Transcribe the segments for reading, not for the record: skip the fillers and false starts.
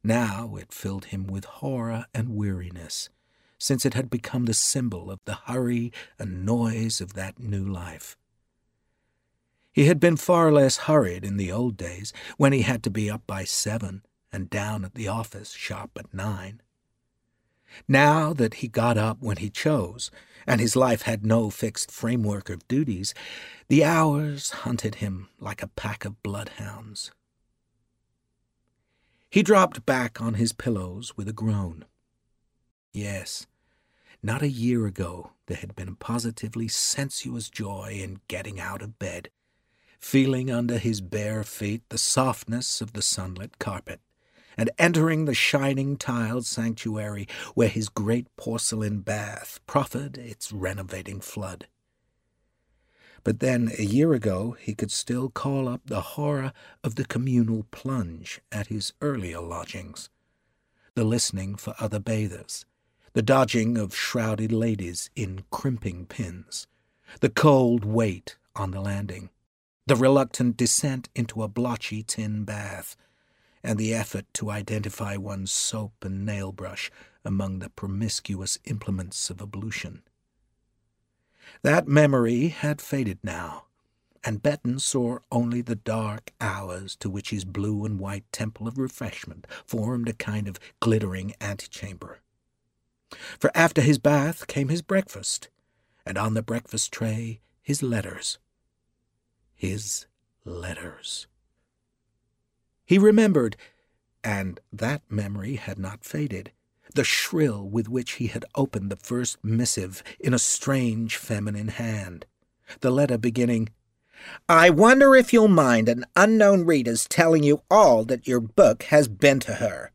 Now it filled him with horror and weariness, since it had become the symbol of the hurry and noise of that new life. He had been far less hurried in the old days, when he had to be up by 7 and down at the office sharp at 9. Now that he got up when he chose, and his life had no fixed framework of duties, the hours hunted him like a pack of bloodhounds. He dropped back on his pillows with a groan. Yes, not a year ago there had been a positively sensuous joy in getting out of bed, feeling under his bare feet the softness of the sunlit carpet, and entering the shining tiled sanctuary where his great porcelain bath proffered its renovating flood. But then, a year ago, he could still call up the horror of the communal plunge at his earlier lodgings, the listening for other bathers, the dodging of shrouded ladies in crimping pins, the cold wait on the landing, the reluctant descent into a blotchy tin bath, and the effort to identify one's soap and nail brush among the promiscuous implements of ablution. That memory had faded now, and Benton saw only the dark hours to which his blue and white temple of refreshment formed a kind of glittering antechamber. For after his bath came his breakfast, and on the breakfast tray his letters. His letters. He remembered, and that memory had not faded, the shrill with which he had opened the first missive in a strange feminine hand, the letter beginning, "I wonder if you'll mind an unknown reader's telling you all that your book has been to her."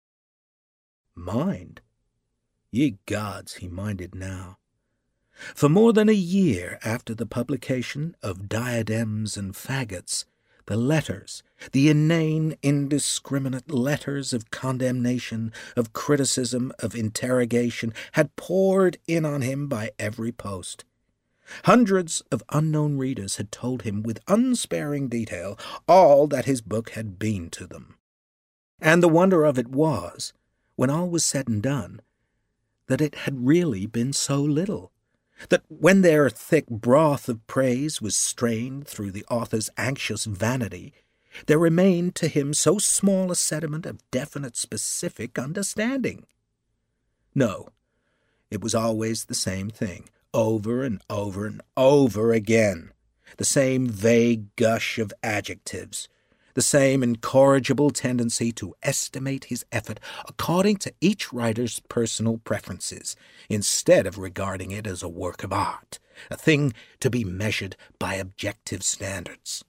Mind? Ye gods, he minded now. For more than a year after the publication of Diadems and Faggots, the letters, the inane, indiscriminate letters of condemnation, of criticism, of interrogation, had poured in on him by every post. Hundreds of unknown readers had told him with unsparing detail all that his book had been to them. And the wonder of it was, when all was said and done, that it had really been so little, that when their thick broth of praise was strained through the author's anxious vanity, there remained to him so small a sediment of definite specific understanding. No, it was always the same thing, over and over and over again, the same vague gush of adjectives, the same incorrigible tendency to estimate his effort according to each writer's personal preferences, instead of regarding it as a work of art, a thing to be measured by objective standards.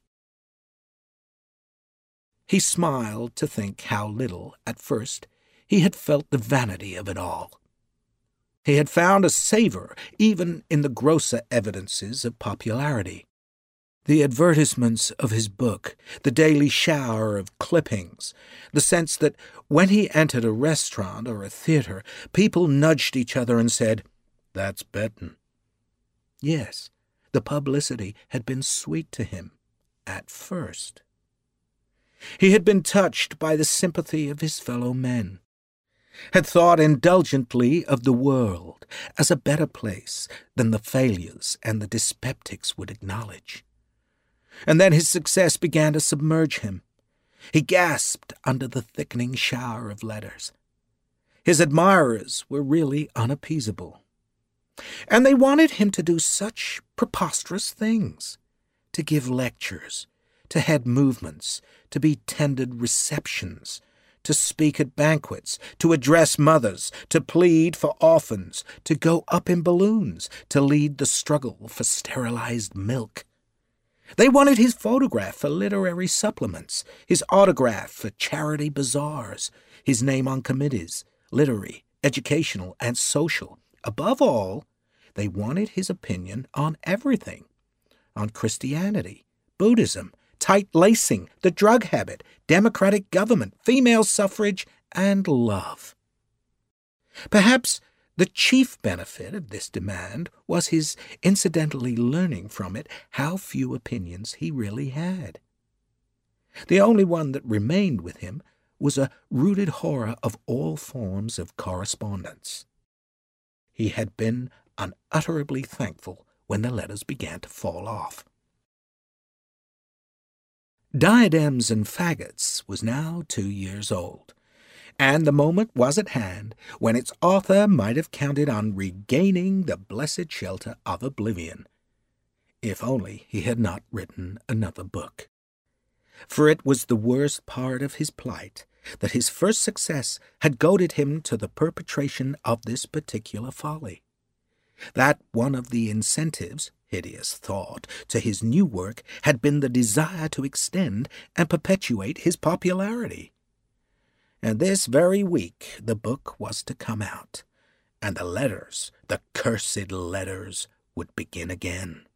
He smiled to think how little, at first, he had felt the vanity of it all. He had found a savour even in the grosser evidences of popularity. The advertisements of his book, the daily shower of clippings, the sense that when he entered a restaurant or a theatre, people nudged each other and said, "That's Benton." Yes, the publicity had been sweet to him, at first. He had been touched by the sympathy of his fellow men, had thought indulgently of the world as a better place than the failures and the dyspeptics would acknowledge. And then his success began to submerge him. He gasped under the thickening shower of letters. His admirers were really unappeasable. And they wanted him to do such preposterous things, to give lectures, to head movements, to be tendered receptions, to speak at banquets, to address mothers, to plead for orphans, to go up in balloons, to lead the struggle for sterilized milk. They wanted his photograph for literary supplements, his autograph for charity bazaars, his name on committees, literary, educational, and social. Above all, they wanted his opinion on everything, on Christianity, Buddhism, tight lacing, the drug habit, democratic government, female suffrage, and love. Perhaps the chief benefit of this demand was his incidentally learning from it how few opinions he really had. The only one that remained with him was a rooted horror of all forms of correspondence. He had been unutterably thankful when the letters began to fall off. Diadems and Faggots was now 2 years old, and the moment was at hand when its author might have counted on regaining the blessed shelter of oblivion, if only he had not written another book. For it was the worst part of his plight that his first success had goaded him to the perpetration of this particular folly. That one of the incentives, hideous thought, to his new work had been the desire to extend and perpetuate his popularity. And this very week the book was to come out, and the letters, the cursed letters, would begin again.